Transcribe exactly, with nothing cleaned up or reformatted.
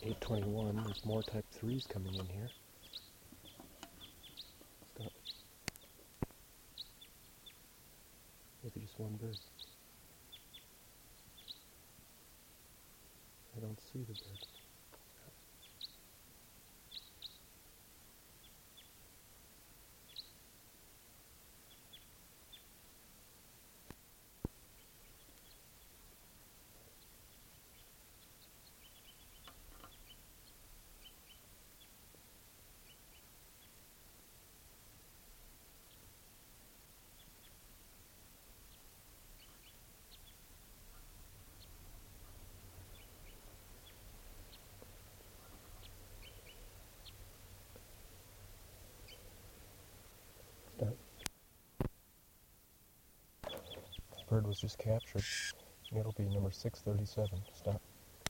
eight twenty-one, there's more type threes coming in here. Stop. Maybe just one bird. I don't see the bird. Stop. Bird was just captured. It'll be number six thirty-seven. Stop.